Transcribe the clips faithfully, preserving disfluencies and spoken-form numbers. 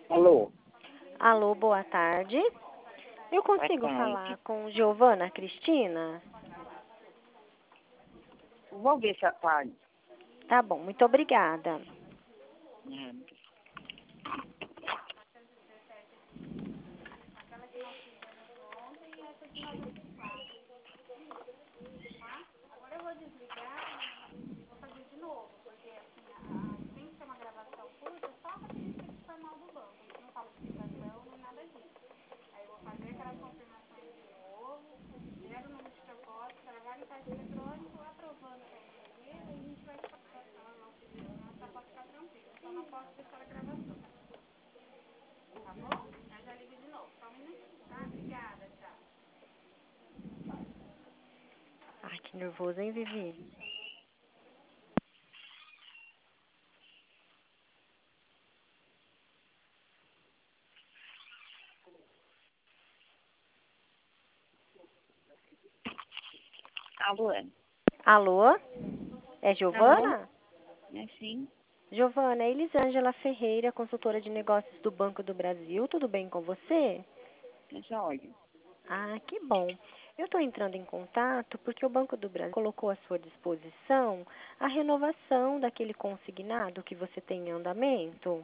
Alô, Alô, boa tarde. Eu boa consigo falar tarde. com Giovana Cristina? Vou ver se apaga. Tá bom, muito obrigada. Hum. Ai, que nervoso, hein, Vivi? Alô, Alô? É alô, Giovana? é sim, Giovana, é Elisângela Ferreira, consultora de negócios do Banco do Brasil. Tudo bem com você? é joia. Ah, que bom. Eu estou entrando em contato porque o Banco do Brasil colocou à sua disposição a renovação daquele consignado que você tem em andamento.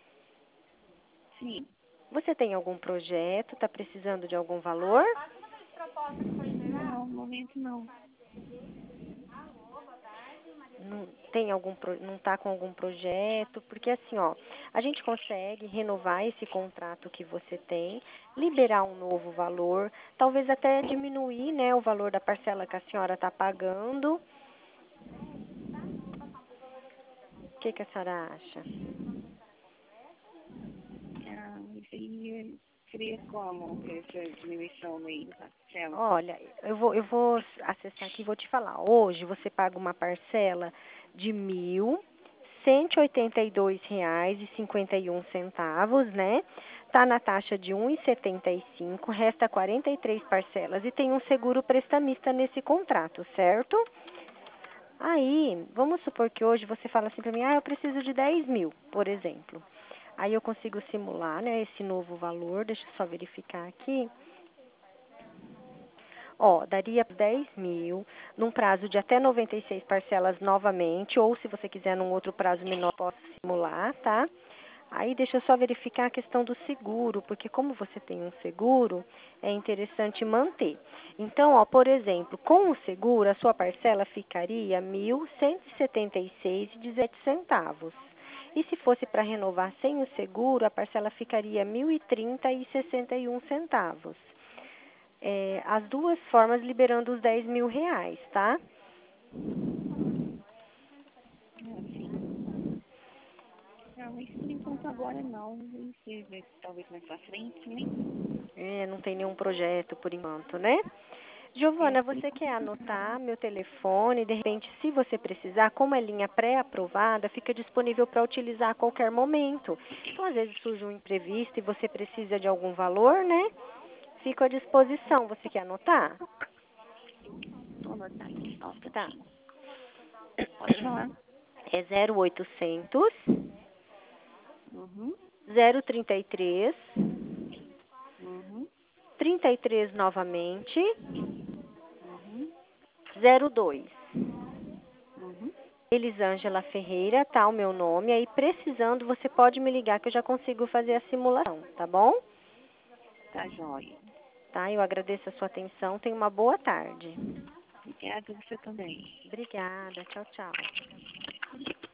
Sim, Você tem algum projeto? Está precisando de algum valor? não, no momento não. Não tem algum pro- não está com algum projeto? Porque assim, ó, a gente consegue renovar esse contrato que você tem, liberar um novo valor, talvez até diminuir, né, o valor da parcela que a senhora está pagando. O que que a senhora acha? Ah, isso aí seria como essa diminuição aí da parcela? Olha, eu vou, eu vou acessar aqui e vou te falar. Hoje você paga uma parcela de mil cento e oitenta e dois reais e cinquenta e um centavos, né? Tá na taxa de um e setenta e cinco, resta quarenta e três parcelas e tem um seguro prestamista nesse contrato, certo? Aí, vamos supor que hoje você fala assim para mim, ah, eu preciso de dez mil, por exemplo. Aí eu consigo simular, né, esse novo valor, deixa eu só verificar aqui. Ó, daria dez mil, num prazo de até noventa e seis parcelas novamente, ou se você quiser num outro prazo menor, posso simular, tá? Aí deixa eu só verificar a questão do seguro, porque como você tem um seguro, é interessante manter. Então, ó, por exemplo, com o seguro, a sua parcela ficaria mil cento e setenta e seis reais e dezessete centavos. E se fosse para renovar sem o seguro, a parcela ficaria mil e trinta reais e sessenta e um centavos. É, as duas formas liberando os dez mil reais, tá? Ah, sim. Não, mas por enquanto agora não. Vamos ver, ver se talvez mais pra frente, né? É, não tem nenhum projeto por enquanto, né? É, Giovana, por você enquanto quer não. anotar meu telefone? De repente, se você precisar, como é linha pré-aprovada, fica disponível para utilizar a qualquer momento. Então, às vezes surge um imprevisto e você precisa de algum valor, né? Fico à disposição. Você quer anotar? Vou anotar aqui só um Tá. pouquinho. Pode falar? É zero oitocentos, Uhum, zero trinta e três, uhum, trinta e três novamente, uhum, zero dois. uhum. Elisângela Ferreira, tá o meu nome. Aí, precisando, você pode me ligar que eu já consigo fazer a simulação, tá bom? Tá joia. Tá? Eu agradeço a sua atenção. Tenha uma boa tarde. Obrigada, você também. Obrigada. Tchau, tchau.